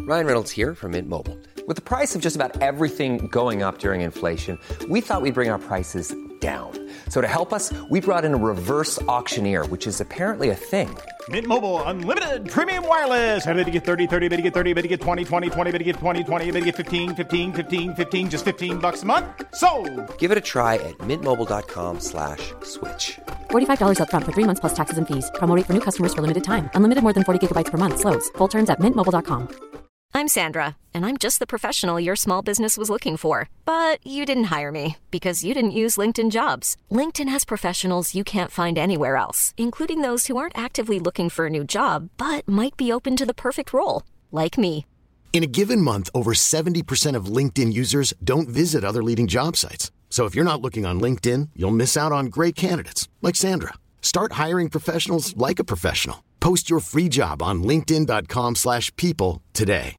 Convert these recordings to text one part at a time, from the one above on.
Ryan Reynolds here from Mint Mobile. With the price of just about everything going up during inflation, we thought we'd bring our prices down. So to help us, we brought in a reverse auctioneer, which is apparently a thing. Mint Mobile Unlimited Premium Wireless. How to get 30, 30, bit to get 30, bit to get 20, 20, 20, bit to get 20, 20, bit to get 15, 15, 15, 15, just $15 a month? Sold! Give it a try at mintmobile.com/switch. $45 up front for 3 months plus taxes and fees. Promo rate for new customers for limited time. Unlimited more than 40 gigabytes per month. Slows full terms at mintmobile.com. I'm Sandra, and I'm just the professional your small business was looking for. But you didn't hire me because you didn't use LinkedIn Jobs. LinkedIn has professionals you can't find anywhere else, including those who aren't actively looking for a new job, but might be open to the perfect role, like me. In a given month, over 70% of LinkedIn users don't visit other leading job sites. So if you're not looking on LinkedIn, you'll miss out on great candidates like Sandra. Start hiring professionals like a professional. Post your free job on linkedin.com/people today.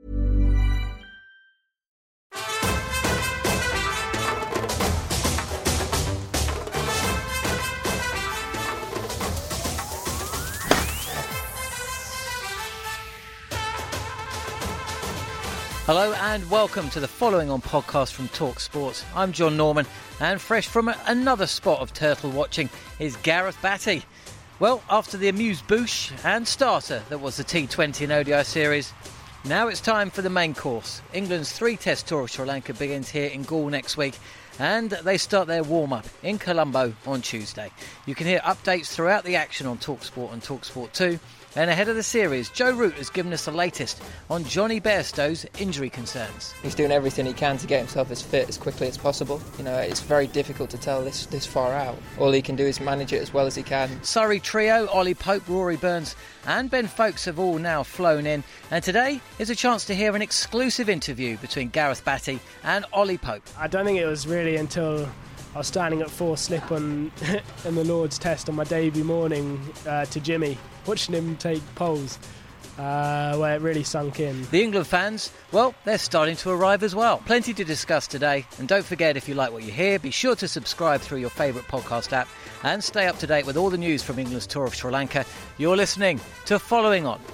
Hello and welcome to the following on podcast from TalkSport. I'm John Norman, and fresh from another spot of turtle watching is Gareth Batty. Well, after the amuse-bouche and starter that was the T20 and ODI series, now it's time for the main course. England's 3-test tour of Sri Lanka begins here in Galle next week, and they start their warm-up in Colombo on Tuesday. You can hear updates throughout the action on TalkSport and TalkSport 2. And ahead of the series, Joe Root has given us the latest on Johnny Bairstow's injury concerns. He's doing everything he can to get himself as fit as quickly as possible. You know, it's very difficult to tell this far out. All he can do is manage it as well as he can. Surrey trio, Ollie Pope, Rory Burns and Ben Foakes have all now flown in. And today is a chance to hear an exclusive interview between Gareth Batty and Ollie Pope. I don't think it was really until I was standing at 4 slip on in the Lord's Test on my debut morning to Jimmy, watching him take poles, where it really sunk in. The England fans, well, they're starting to arrive as well. Plenty to discuss today, and don't forget, if you like what you hear, be sure to subscribe through your favourite podcast app and stay up to date with all the news from England's tour of Sri Lanka. You're listening to Following On.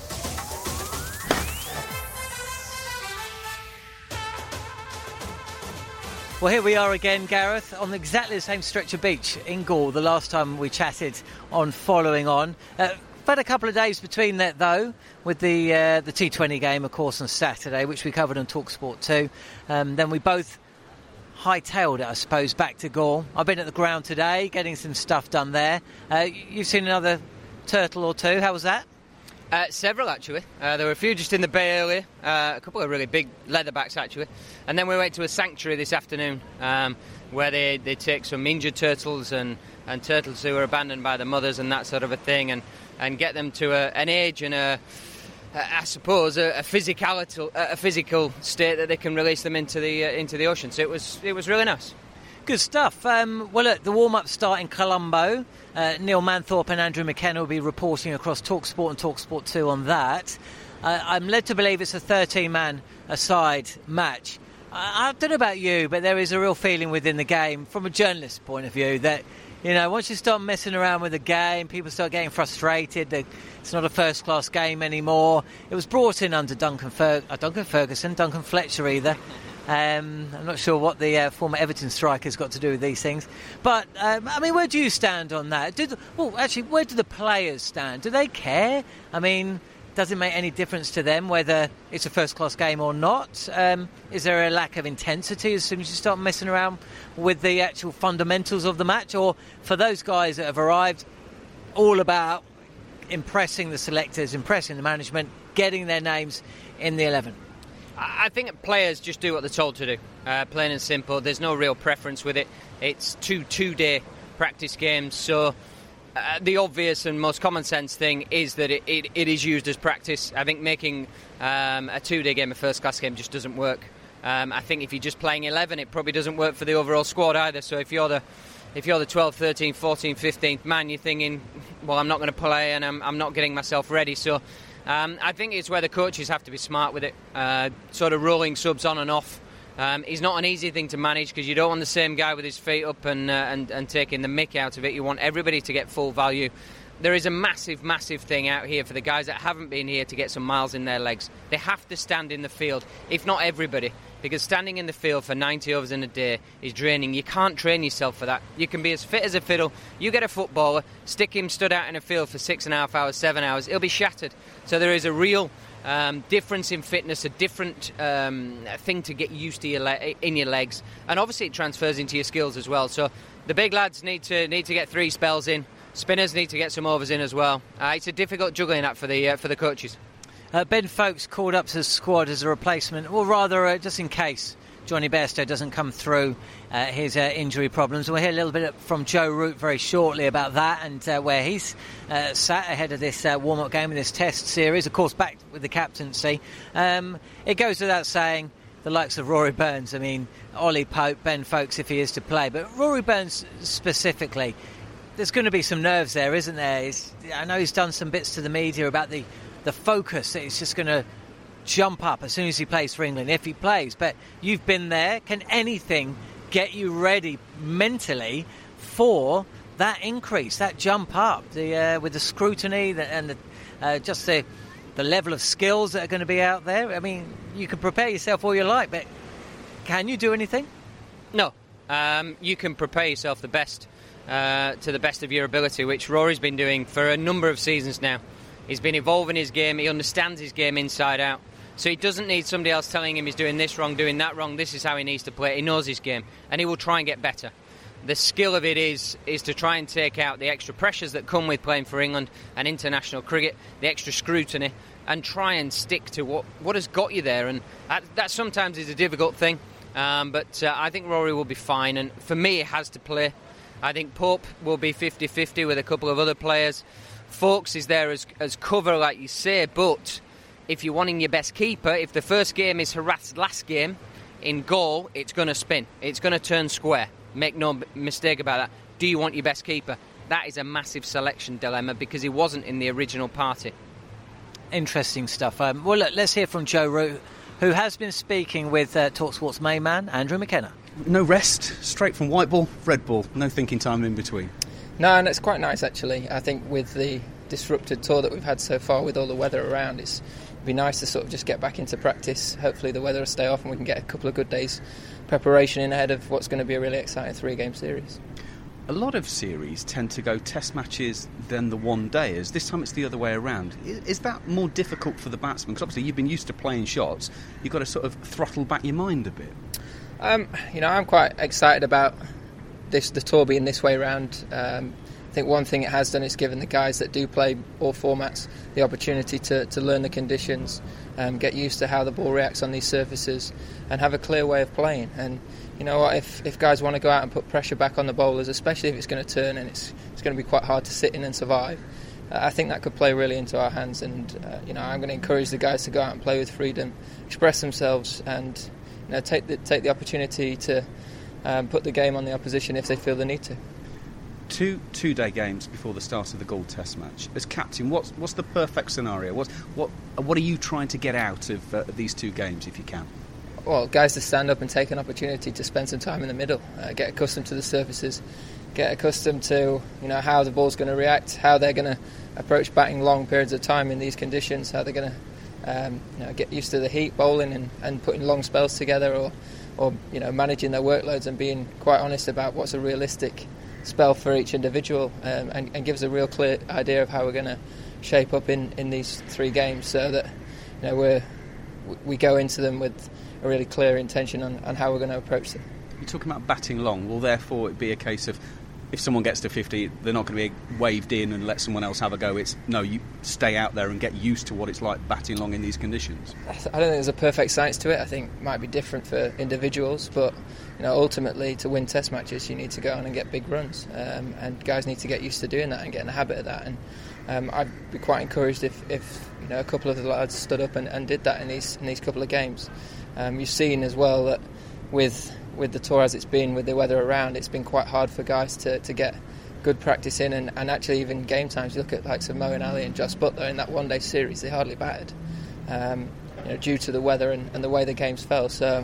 Well, here we are again, Gareth, on exactly the same stretch of beach in Galle the last time we chatted on Following On. But a couple of days between that, though, with the T20 game, of course, on Saturday, which we covered on TalkSport 2. Then we both hightailed it, I suppose, back to Galle. I've been at the ground today, getting some stuff done there. You've seen another turtle or two. How was that? Several, actually. There were a few just in the bay earlier, a couple of really big leatherbacks, actually. And then we went to a sanctuary this afternoon where they take some injured turtles and turtles who were abandoned by the mothers and that sort of a thing, and get them to an age and I suppose a physical state that they can release them into the ocean. So it was really nice. Good stuff. Well, look, the warm-up start in Colombo. Neil Manthorpe and Andrew McKenna will be reporting across TalkSport and TalkSport 2 on that. I'm led to believe it's a 13-man-a-side match. I don't know about you, but there is a real feeling within the game, from a journalist's point of view, that, you know, once you start messing around with the game, people start getting frustrated. It's not a first-class game anymore. It was brought in under Duncan Ferguson, Duncan Fletcher either. I'm not sure what the former Everton striker's got to do with these things. But, I mean, where do you stand on that? Where do the players stand? Do they care? I mean, does it make any difference to them whether it's a first-class game or not? Is there a lack of intensity as soon as you start messing around with the actual fundamentals of the match? Or for those guys that have arrived, all about impressing the selectors, impressing the management, getting their names in the 11? I think players just do what they're told to do, plain and simple. There's no real preference with it. It's two-day practice games, so the obvious and most common sense thing is that it is used as practice. I think making a 2-day game a first-class game just doesn't work. I think if you're just playing 11, it probably doesn't work for the overall squad either. So if you're the 12th, 13th, 14th, 15th man, you're thinking, well, I'm not going to play and I'm not getting myself ready. So I think it's where the coaches have to be smart with it, sort of rolling subs on and off. It's not an easy thing to manage because you don't want the same guy with his feet up and taking the mick out of it. You want everybody to get full value. there is a massive, massive thing out here for the guys that haven't been here to get some miles in their legs. They have to stand in the field, if not everybody, because standing in the field for 90 overs in a day is draining. You can't train yourself for that. You can be as fit as a fiddle. You get a footballer, stick him stood out in a field for 6.5 hours, 7 hours, he'll be shattered. So there is a real difference in fitness, a different thing to get used to in your legs, and obviously it transfers into your skills as well. So the big lads need to get 3 spells in. Spinners need to get some overs in as well. It's a difficult juggling act for the coaches. Ben Foakes called up to the squad as a replacement, or rather just in case Johnny Bairstow doesn't come through his injury problems. We'll hear a little bit from Joe Root very shortly about that and where he's sat ahead of this warm-up game in this Test series. Of course, back with the captaincy. It goes without saying, the likes of Rory Burns, I mean, Ollie Pope, Ben Foakes if he is to play, but Rory Burns specifically, there's going to be some nerves there, isn't there? I know he's done some bits to the media about the focus that he's just going to jump up as soon as he plays for England, if he plays. But you've been there. Can anything get you ready mentally for that increase, that jump up, with the scrutiny and just the level of skills that are going to be out there? I mean, you can prepare yourself all you like, but can you do anything? No. You can prepare yourself to the best of your ability, which Rory's been doing for a number of seasons now. He's been evolving his game. He understands his game inside out. So he doesn't need somebody else telling him he's doing this wrong, doing that wrong. This is how he needs to play. He knows his game, and he will try and get better. The skill of it is to try and take out the extra pressures that come with playing for England and international cricket, the extra scrutiny, and try and stick to what has got you there. And that sometimes is a difficult thing, but I think Rory will be fine. And for me, he has to play. I think Pope will be 50-50 with a couple of other players. Foakes is there as cover, like you say, but if you're wanting your best keeper, if the first game is Harath's last game in goal, it's going to spin. It's going to turn square. Make no mistake about that. Do you want your best keeper? That is a massive selection dilemma because he wasn't in the original party. Interesting stuff. Well, look, let's hear from Joe Root, who has been speaking with TalkSport's main man, Andrew McKenna. No rest, straight from white ball, red ball, no thinking time in between. No, and it's quite nice actually. I think with the disrupted tour that we've had so far with all the weather around, it'd be nice to sort of just get back into practice. Hopefully the weather will stay off and we can get a couple of good days preparation in ahead of what's going to be a really exciting 3-game series. A lot of series tend to go Test matches then the one-dayers. This time it's the other way around. Is that more difficult for the batsman? Because obviously you've been used to playing shots. You've got to sort of throttle back your mind a bit. I'm quite excited about the tour being this way around. I think one thing it has done is given the guys that do play all formats the opportunity to learn the conditions, get used to how the ball reacts on these surfaces, and have a clear way of playing. And you know what, if guys want to go out and put pressure back on the bowlers, especially if it's going to turn and it's going to be quite hard to sit in and survive, I think that could play really into our hands. And I'm going to encourage the guys to go out and play with freedom, express themselves, and take the opportunity to put the game on the opposition if they feel the need to. Two-day games before the start of the Gould Test match. As captain, what's the perfect scenario? What are you trying to get out of these 2 games if you can? Well, guys to stand up and take an opportunity to spend some time in the middle, get accustomed to the surfaces, get accustomed to how the ball's going to react, how they're going to approach batting long periods of time in these conditions, how they're going to get used to the heat, bowling and putting long spells together, or managing their workloads and being quite honest about what's a realistic spell for each individual, and gives a real clear idea of how we're going to shape up in these 3 games, so that we go into them with a really clear intention on how we're going to approach them. You're talking about batting long. Will therefore it be a case of if someone gets to 50, they're not going to be waved in and let someone else have a go? It's no, you stay out there and get used to what it's like batting long in these conditions. I don't think there's a perfect science to it. I think it might be different for individuals, but ultimately to win Test matches you need to go on and get big runs, and guys need to get used to doing that and get in the habit of that. And I'd be quite encouraged if a couple of the lads stood up and did that in these couple of games. You've seen as well that with the tour as it's been, with the weather around, it's been quite hard for guys to get good practice in, and actually even game times. You look at likes of Moeen Ali and Jos Buttler in that one-day series, they hardly batted due to the weather and the way the games fell. So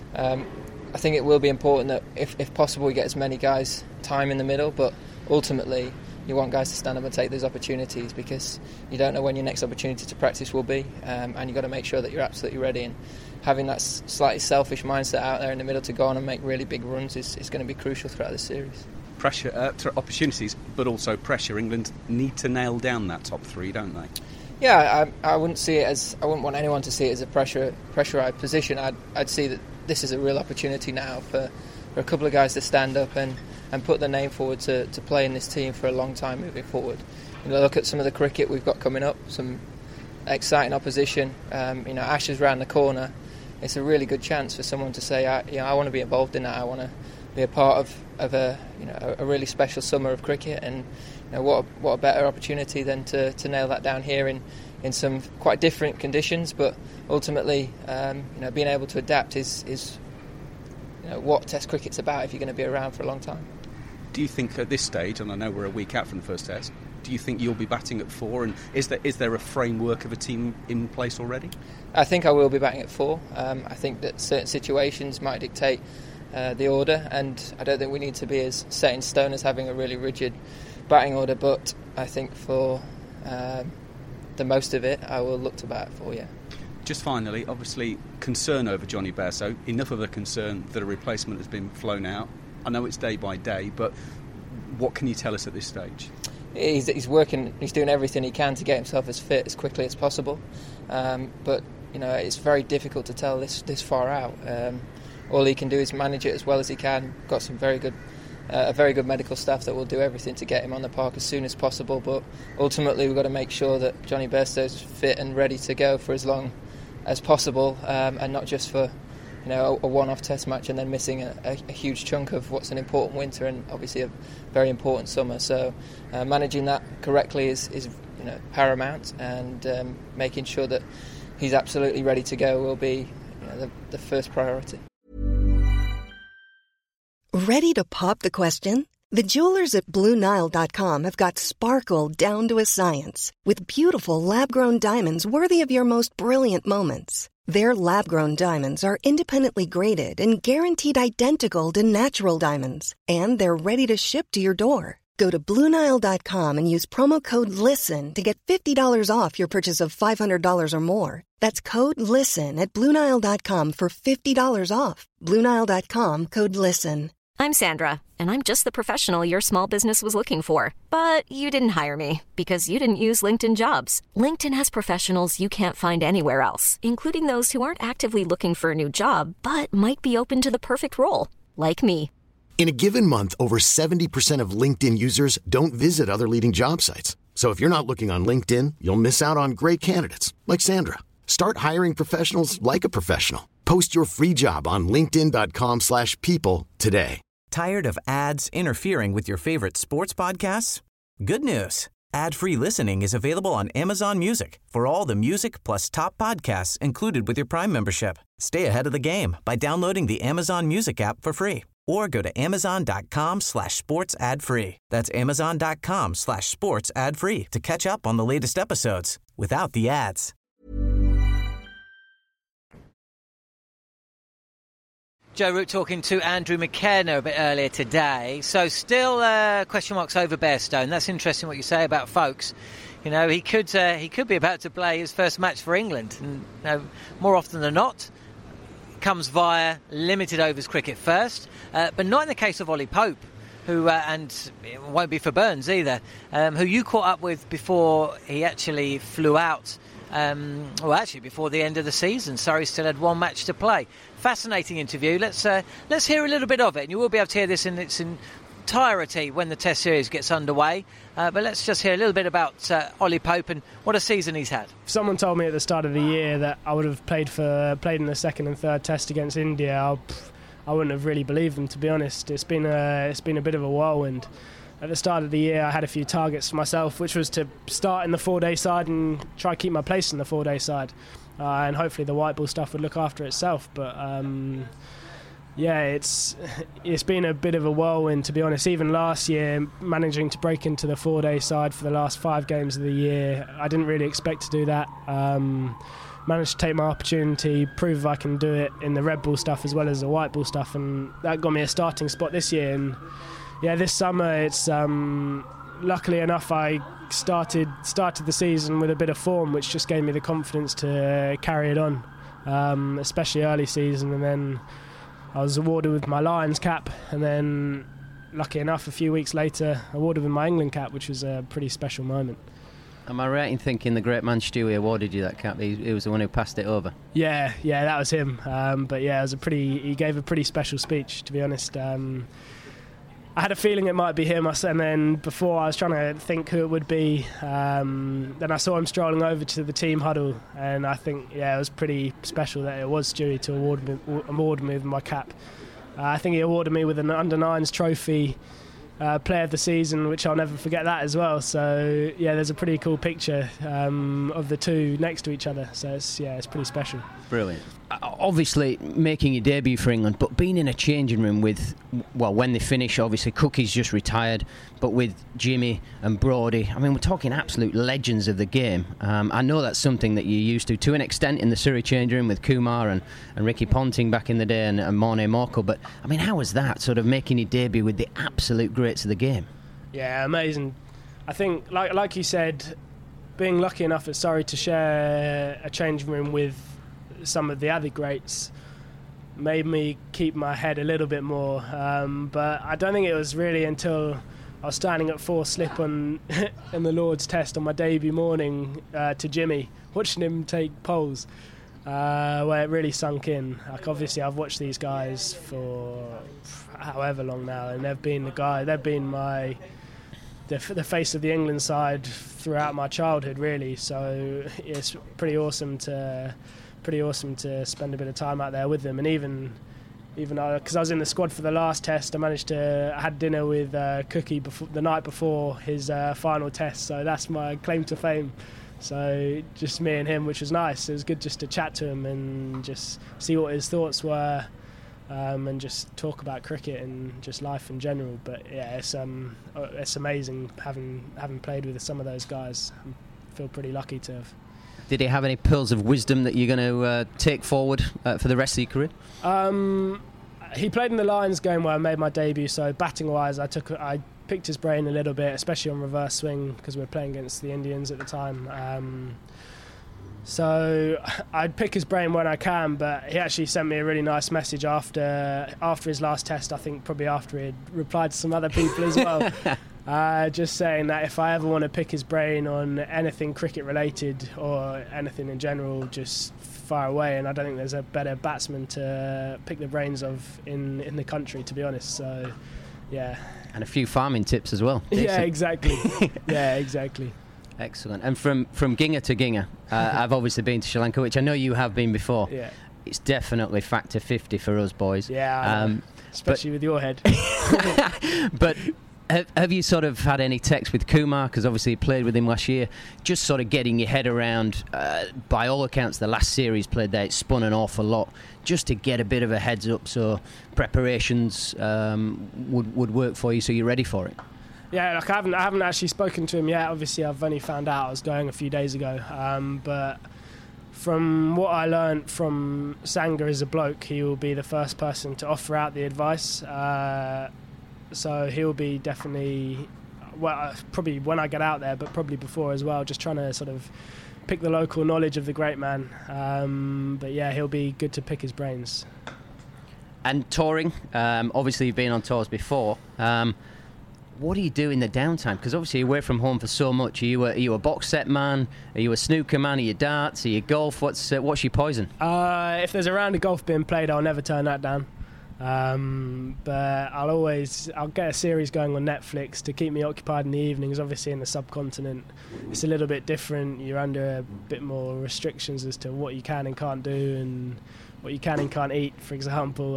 I think it will be important that if possible we get as many guys time in the middle, but ultimately you want guys to stand up and take those opportunities, because you don't know when your next opportunity to practice will be, and you've got to make sure that you're absolutely ready. And having that slightly selfish mindset out there in the middle to go on and make really big runs is going to be crucial throughout this series. Pressure, opportunities, but also pressure. England need to nail down that top three, don't they? Yeah, I wouldn't see it as, I wouldn't want anyone to see it as a pressurised position. I'd see that this is a real opportunity now for a couple of guys to stand up and put their name forward to play in this team for a long time moving forward. Look at some of the cricket we've got coming up, some exciting opposition. Ashes round the corner. It's a really good chance for someone to say, I want to be involved in that. I want to be a part of a really special summer of cricket, and what a better opportunity than to nail that down here in some quite different conditions, but ultimately being able to adapt is what Test cricket's about if you're going to be around for a long time. Do you think at this stage, and I know we're a week out from the first Test, do you think you'll be batting at 4, and is there a framework of a team in place already? I think I will be batting at 4. I think that certain situations might dictate the order, and I don't think we need to be as set in stone as having a really rigid batting order, but I think for the most of it I will look to bat at 4, yeah. Just finally, obviously concern over Jonny Bairstow, enough of a concern that a replacement has been flown out. I know it's day by day, but what can you tell us at this stage? He's working, he's doing everything he can to get himself as fit as quickly as possible, but it's very difficult to tell this far out. All he can do is manage it as well as he can. Got some very good medical staff that will do everything to get him on the park as soon as possible, but ultimately we've got to make sure that Jonny Bairstow's fit and ready to go for as long as possible, and not just for a one-off Test match and then missing a huge chunk of what's an important winter and obviously a very important summer. So managing that correctly is paramount, and making sure that he's absolutely ready to go will be the first priority. Ready to pop the question? The jewelers at BlueNile.com have got sparkle down to a science with beautiful lab-grown diamonds worthy of your most brilliant moments. Their lab-grown diamonds are independently graded and guaranteed identical to natural diamonds, and they're ready to ship to your door. Go to BlueNile.com and use promo code LISTEN to get $50 off your purchase of $500 or more. That's code LISTEN at BlueNile.com for $50 off. BlueNile.com, code LISTEN. I'm Sandra, and I'm just the professional your small business was looking for. But you didn't hire me because you didn't use LinkedIn Jobs. LinkedIn has professionals you can't find anywhere else, including those who aren't actively looking for a new job, but might be open to the perfect role, like me. In a given month, over 70% of LinkedIn users don't visit other leading job sites. So if you're not looking on LinkedIn, you'll miss out on great candidates like Sandra. Start hiring professionals like a professional. Post your free job on linkedin.com/people today. Tired of ads interfering with your favorite sports podcasts? Good news. Ad-free listening is available on Amazon Music for all the music plus top podcasts included with your Prime membership. Stay ahead of the game by downloading the Amazon Music app for free, or go to amazon.com/sports ad free. That's amazon.com/sports ad free to catch up on the latest episodes without the ads. Joe Root talking to Andrew McKenna a bit earlier today. So still question marks over Bairstow. That's interesting what you say about Folkes. He could be about to play his first match for England. And more often than not, comes via limited overs cricket first, but not in the case of Ollie Pope, who and it won't be for Burns either, who you caught up with before he actually flew out. Before the end of the season. Surrey still had one match to play. Fascinating interview. Let's hear a little bit of it, and you will be able to hear this in its entirety when the Test series gets underway. But let's just hear a little bit about Ollie Pope and what a season he's had. If someone told me at the start of the year that I would have played in the second and third Test against India, I wouldn't have really believed them, to be honest. It's been a bit of a whirlwind. At the start of the year, I had a few targets for myself, which was to start in the 4-day side and try to keep my place in the 4-day side. And hopefully the white ball stuff would look after itself. But it's been a bit of a whirlwind, to be honest. Even last year, managing to break into the 4-day side for the last 5 games of the year, I didn't really expect to do that. Managed to take my opportunity, prove I can do it in the red ball stuff as well as the white ball stuff, and that got me a starting spot this year. And yeah, this summer it's luckily enough, I started the season with a bit of form, which just gave me the confidence to carry it on, especially early season. And then I was awarded with my Lions cap, and then lucky enough, a few weeks later, awarded with my England cap, which was a pretty special moment. Am I right in thinking the great man Stewie awarded you that cap? He was the one who passed it over. Yeah, that was him. But yeah, he gave a pretty special speech, to be honest. I had a feeling it might be him, and then before I was trying to think who it would be, then I saw him strolling over to the team huddle, and I think, it was pretty special that it was Stewie to award me with my cap. I think he awarded me with an under-9s trophy, player of the season, which I'll never forget that as well. So yeah, there's a pretty cool picture of the two next to each other. So it's pretty special. Brilliant. Obviously making your debut for England, but being in a changing room with, when they finish, obviously Cookie's just retired, but with Jimmy and Brodie, I mean, we're talking absolute legends of the game. I know that's something that you're used to an extent in the Surrey changing room with Kumar and Ricky Ponting back in the day and Morné Morkel, but I mean, how was that, sort of making your debut with the absolute greats of the game? Yeah, amazing. I think, like you said, being lucky enough at Surrey to share a changing room with some of the other greats made me keep my head a little bit more, but I don't think it was really until I was standing at 4 slip in the Lord's Test on my debut morning to Jimmy, watching him take poles, where it really sunk in. Like, obviously I've watched these guys for however long now, and they've been the face of the England side throughout my childhood, really. So it's pretty awesome to spend a bit of time out there with them. And even because I was in the squad for the last test, I had dinner with Cookie the night before his final test, so that's my claim to fame. So just me and him, which was nice. It was good just to chat to him and just see what his thoughts were, and just talk about cricket and just life in general. But yeah, it's amazing having played with some of those guys. I feel pretty lucky to have. Did he have any pearls of wisdom that you're going to take forward for the rest of your career? He played in the Lions game where I made my debut, so batting-wise I picked his brain a little bit, especially on reverse swing, because we were playing against the Indians at the time. So I'd pick his brain when I can, but he actually sent me a really nice message after his last test, I think probably after he had replied to some other people as well. Just saying that if I ever want to pick his brain on anything cricket related or anything in general, just fire away. And I don't think there's a better batsman to pick the brains of in the country, to be honest. So yeah, and a few farming tips as well. Decent. Yeah, exactly. Yeah, exactly. Excellent. And from Ginga to Ginga, I've obviously been to Sri Lanka, which I know you have been before. Yeah, it's definitely factor 50 for us boys. Yeah, especially with your head. But have you sort of had any text with Kumar, because obviously you played with him last year, just sort of getting your head around, by all accounts the last series played there, it spun an awful lot, just to get a bit of a heads up so preparations would work for you so you're ready for it? Yeah, like I haven't actually spoken to him yet. Obviously I've only found out I was going a few days ago, but from what I learnt from Sangha as a bloke, he will be the first person to offer out the advice. So he'll be definitely, probably when I get out there, but probably before as well, just trying to sort of pick the local knowledge of the great man. But yeah, he'll be good to pick his brains. And touring, obviously you've been on tours before. What do you do in the downtime? Because obviously you're away from home for so much. Are you a box set man? Are you a snooker man? Are you darts? Are you golf? What's your poison? If there's a round of golf being played, I'll never turn that down. But I'll get a series going on Netflix to keep me occupied in the evenings. Obviously in the subcontinent it's a little bit different. You're under a bit more restrictions as to what you can and can't do and what you can and can't eat, for example.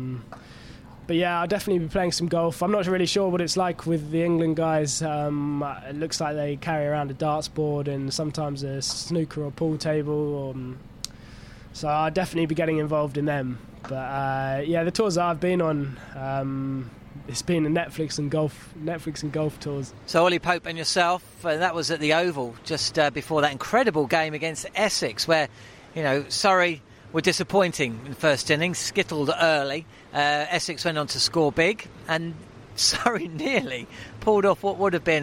But yeah, I'll definitely be playing some golf. I'm not really sure what it's like with the England guys. It looks like they carry around a darts board and sometimes a snooker or pool table, so I'll definitely be getting involved in them. But yeah, the tours that I've been on, it's been the Netflix and golf tours. So Ollie Pope and yourself, that was at the Oval just before that incredible game against Essex, where Surrey were disappointing in the first innings, skittled early. Essex went on to score big, and Surrey nearly pulled off what would have been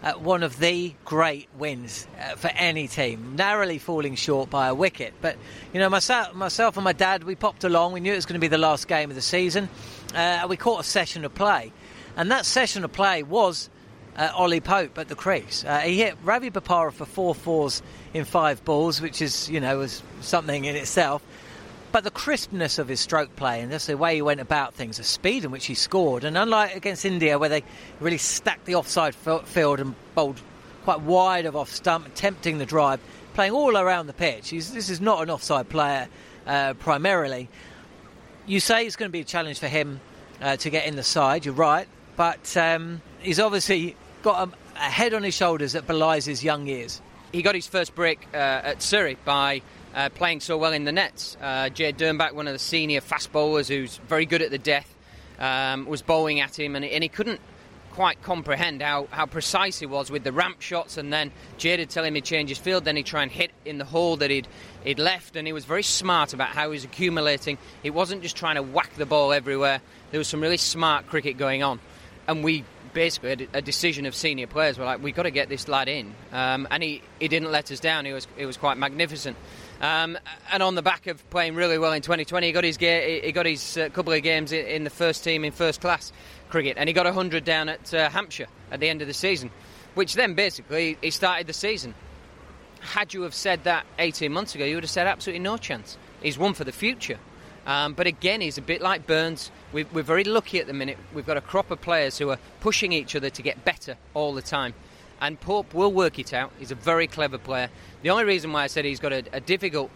one of the great wins for any team, narrowly falling short by a wicket. But, you know, myself and my dad, we popped along. We knew it was going to be the last game of the season. We caught a session of play. And that session of play was Ollie Pope at the crease. He hit Ravi Bopara for 4 fours in 5 balls, which is, you know, was something in itself. But the crispness of his stroke play and just the way he went about things, the speed in which he scored, and unlike against India where they really stacked the offside field and bowled quite wide of off stump, tempting the drive, playing all around the pitch. This is not an offside player primarily. You say it's going to be a challenge for him to get in the side, you're right, but he's obviously got a head on his shoulders that belies his young years. He got his first break at Surrey by playing so well in the nets. Jade Dernbach, one of the senior fast bowlers who's very good at the death, was bowling at him, and he couldn't quite comprehend how precise he was with the ramp shots, and then Jade would tell him he'd change his field, then he'd try and hit in the hole that he'd left, and he was very smart about how he was accumulating. It wasn't just trying to whack the ball everywhere. There was some really smart cricket going on, and we basically had a decision of senior players. We're like, we've got to get this lad in, and he didn't let us down. He was quite magnificent. And on the back of playing really well in 2020, he got his couple of games in the first team in first class cricket, and he got 100 down at Hampshire at the end of the season, which then basically he started the season. Had you have said that 18 months ago, you would have said absolutely no chance. He's one for the future. But again, he's a bit like Burns. We're very lucky at the minute. We've got a crop of players who are pushing each other to get better all the time. And Pope will work it out. He's a very clever player. The only reason why I said he's got a difficult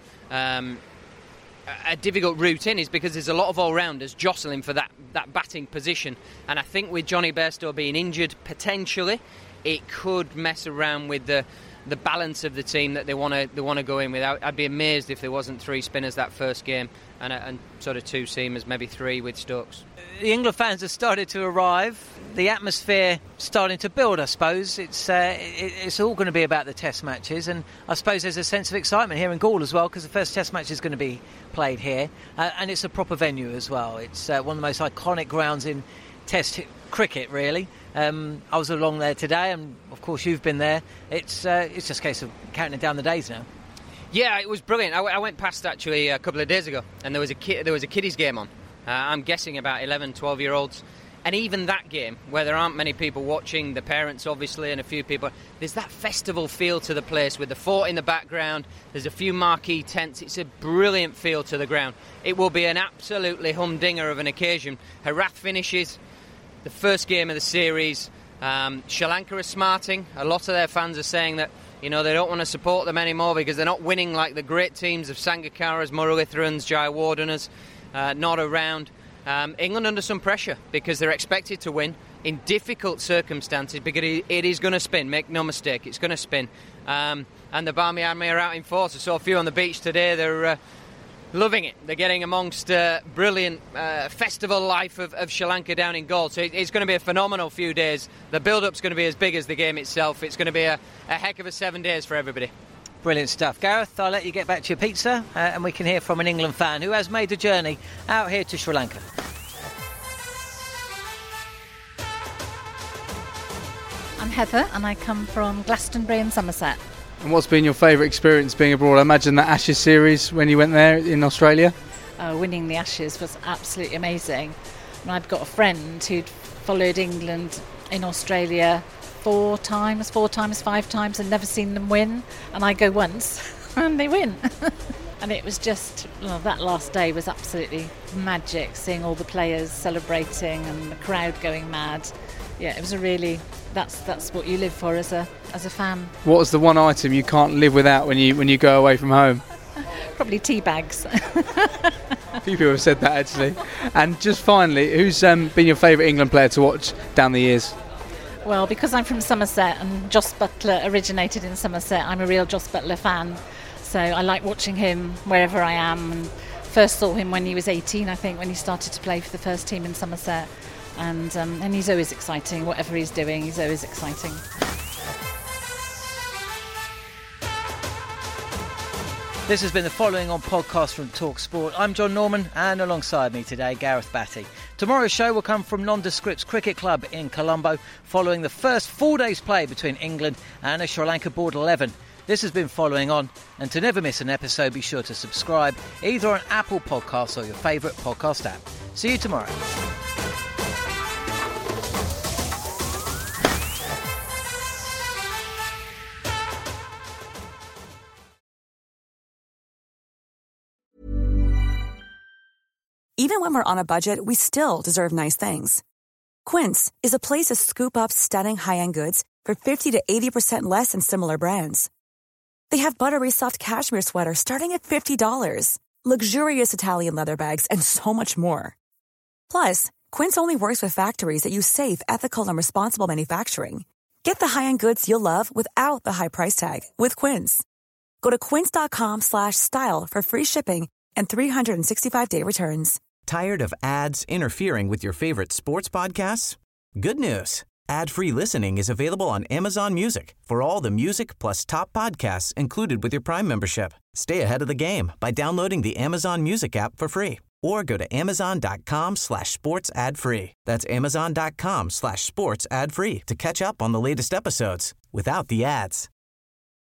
route in is because there's a lot of all-rounders jostling for that batting position. And I think with Johnny Bairstow being injured, potentially, it could mess around with the balance of the team that they want to go in with. I'd be amazed if there wasn't 3 spinners that first game and sort of 2 seamers, maybe 3 with Stokes. The England fans have started to arrive. The atmosphere starting to build, I suppose. It's all going to be about the test matches, and I suppose there's a sense of excitement here in Gaul as well, because the first test match is going to be played here, and it's a proper venue as well. It's one of the most iconic grounds in test cricket, really. I was along there today, and of course you've been there. It's just a case of counting down the days now. Yeah, it was brilliant. I went past actually a couple of days ago, and there was a kiddies game on. I'm guessing about 11, 12-year-olds. And even that game, where there aren't many people watching, the parents obviously and a few people, there's that festival feel to the place with the fort in the background. There's a few marquee tents. It's a brilliant feel to the ground. It will be an absolutely humdinger of an occasion. Herath finishes the first game of the series. Sri Lanka are smarting. A lot of their fans are saying that, you know, they don't want to support them anymore because they're not winning like the great teams of Sangakaras, Muralitharans, Jayawardenas, not around. England under some pressure because they're expected to win in difficult circumstances because it is going to spin, make no mistake, it's going to spin. And the Barmy Army are out in force. I saw a few on the beach today. They're loving it. They're getting amongst brilliant festival life of Sri Lanka down in Gaul. So it's going to be a phenomenal few days. The build-up's going to be as big as the game itself. It's going to be a heck of a 7 days for everybody. Brilliant stuff. Gareth, I'll let you get back to your pizza and we can hear from an England fan who has made the journey out here to Sri Lanka. I'm Heather and I come from Glastonbury in Somerset. And what's been your favourite experience being abroad? I imagine the Ashes series when you went there in Australia? Winning the Ashes was absolutely amazing. And I've got a friend who'd followed England in Australia 4 times, 5 times and never seen them win. And I go once and they win. And it was just, that last day was absolutely magic, seeing all the players celebrating and the crowd going mad. Yeah, it was that's what you live for as a fan. What was the one item you can't live without when you go away from home? Probably tea bags. A few people have said that actually. And just finally, who's been your favourite England player to watch down the years? Well, because I'm from Somerset and Jos Buttler originated in Somerset, I'm a real Jos Buttler fan. So I like watching him wherever I am. And first saw him when he was 18, I think, when he started to play for the first team in Somerset. And he's always exciting. Whatever he's doing, he's always exciting. This has been the Following On podcast from TalkSport. I'm John Norman, and alongside me today, Gareth Batty. Tomorrow's show will come from Nondescripts Cricket Club in Colombo, following the first 4 days play between England and a Sri Lanka Board 11. This has been Following On, and to never miss an episode, be sure to subscribe either on Apple Podcasts or your favourite podcast app. See you tomorrow. Even when we're on a budget, we still deserve nice things. Quince is a place to scoop up stunning high-end goods for 50 to 80% less than similar brands. They have buttery soft cashmere sweaters starting at $50, luxurious Italian leather bags, and so much more. Plus, Quince only works with factories that use safe, ethical, and responsible manufacturing. Get the high-end goods you'll love without the high price tag with Quince. Go to quince.com/style for free shipping and 365-day returns. Tired of ads interfering with your favorite sports podcasts? Good news. Ad-free listening is available on Amazon Music for all the music plus top podcasts included with your Prime membership. Stay ahead of the game by downloading the Amazon Music app for free or go to amazon.com/sports ad free. That's amazon.com/sports ad free to catch up on the latest episodes without the ads.